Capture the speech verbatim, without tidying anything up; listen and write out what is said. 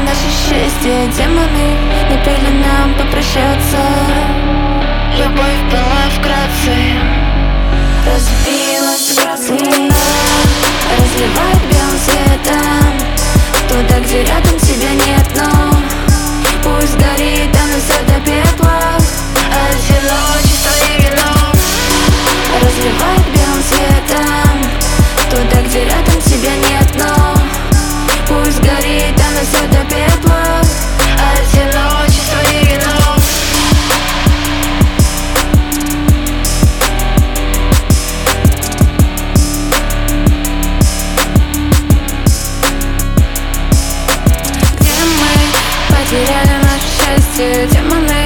наше счастье. Демоны не пели нам попрощаться. Любовь была вкратце. Разбилась красная луна, разливает белым светом туда, где рядом тебя нет, но пусть горит она вся до пепла. Одиночество своим вином разливает белым светом туда, где рядом тебя нет, но пусть горит она вся до пепла. Одиночество своим вином. Где мы потеряли наше счастье? Демоны